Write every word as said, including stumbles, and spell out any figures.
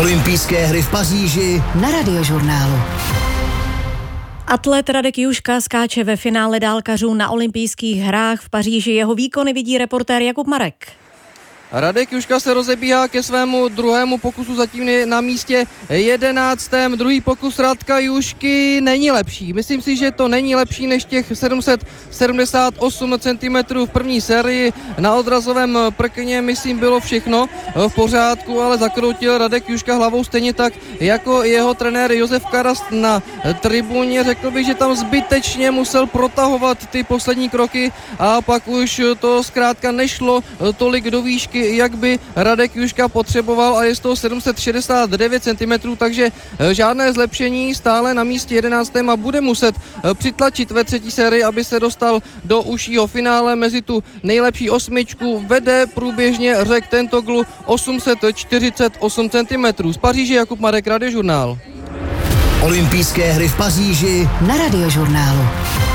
Olympijské hry v Paříži na Radiožurnálu. Atlet Radek Juška skáče ve finále dálkařů na olympijských hrách v Paříži. Jeho výkony vidí reportér Jakub Marek. Radek Juška se rozebíhá ke svému druhému pokusu, zatím je na místě jedenáctém. Druhý pokus Radka Jušky není lepší. Myslím si, že to není lepší než těch sedm set sedmdesát osm centimetrů v první sérii. Na odrazovém prkně, myslím, bylo všechno v pořádku, ale zakroutil Radek Juška hlavou stejně tak jako jeho trenér Josef Karast na tribuně. Řekl bych, že tam zbytečně musel protahovat ty poslední kroky a pak už to zkrátka nešlo tolik do výšky, jak by Radek Juška potřeboval, a je z toho sedm set šedesát devět centimetrů, takže žádné zlepšení, stále na místě jedenáctém a bude muset přitlačit ve třetí sérii, aby se dostal do užšího finále. Mezi tu nejlepší osmičku vede průběžně Řek Tentoglu osm set čtyřicet osm centimetrů. Z Paříže Jakub Marek, Radiožurnál. Olympijské hry v Paříži na Radiožurnálu.